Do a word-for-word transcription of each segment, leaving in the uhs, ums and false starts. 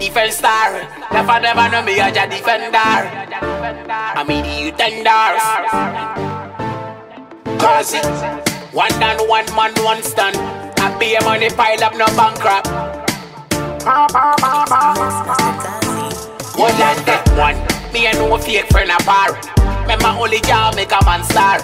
Defense star. Never never know me as a defender. I'm in the tenders. Cause it one and one man, one stand. I pay money pile up, no bankrupt. One and that one. Me and no fake friend a bar. Me my only job make a man star.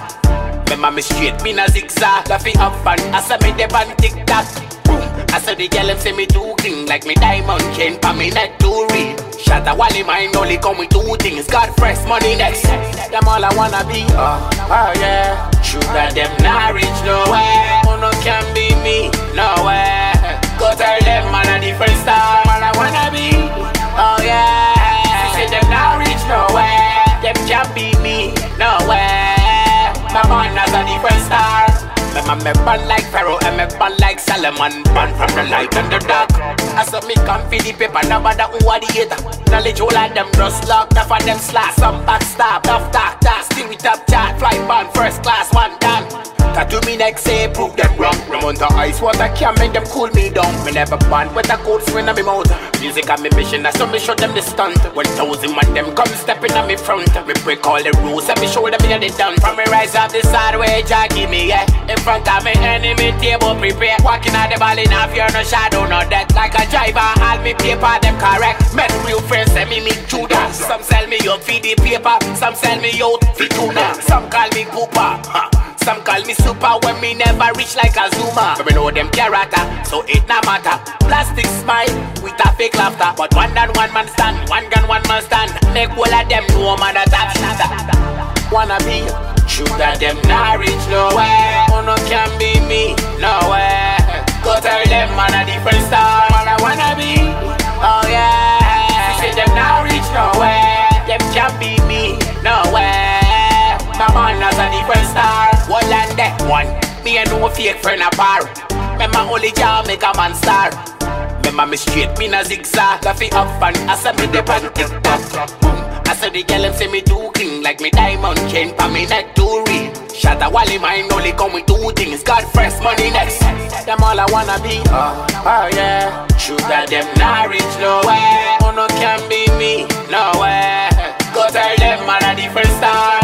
Me me straight, me na zigzag. Laffy up fun, I say me dep on TikTok. Boom, I say the girl them say me too clean. Like me diamond chain pa me neck too real. Shot a wally mine only come with two things. Got fresh money next. Them all I wanna be, oh, oh yeah. Sugar them not reach nowhere. Oh no can be me, nowhere. Go tell them man a different star. All I wanna be, oh yeah. Say them not reach nowhere. Them can't be me, nowhere. My man has a different star. Me man me born like Pharaoh and me born like Solomon. Born from the light and the dark. I saw me come for the paper, now bother who are the hater. Knowledge all of them just locked up for them slash. Some backstab, tough talk, talk. Still with top chart, fly born first class, one done. Tattoo me next say prove them wrong. Ramon to ice water can't make them cool me down. Me never born with a cold swing on me mouth. Music on me mission, that's so me show them the stunt. One thousand man them come stepping on me front. Me break all the rules and me show them me they done. From me rise up the side way, Jah give me yeah. In front of me enemy table prepare. Walking out the ball in half, you're no shadow, no death. Like a driver, all me paper them correct. Met real friends and me meet Judah. Some sell me out for the paper, some sell me out for tuna. Some call me Cooper, huh. Some call me super when me never reach like a Zuma. But me know them character, so it not matter. Plastic smile with a fake laughter. But one and one man stand, one gun one man stand. Make all of them know man a top shatter. Wanna be, sugar them not reach nowhere. Oh no can be me, nowhere. Go tell them man a different star. Man I wanna be, oh yeah. Say them not reach nowhere. Them can't be me, nowhere. My man has a different star. One and that one. Me and no fake friend a bar. Me my only job make a man star. Me my me straight, me na zigzag. Laffy up fun, I say me dep on TikTok. Boom, I say the girl them say me too clean. Like me diamond chain pa me neck too real. Shot a wally mine only come with two things. Got fresh money next. Them all I wanna be, oh, oh yeah. Sugar them not reach nowhere. Oh no can be me, nowhere. Go tell them man a different star.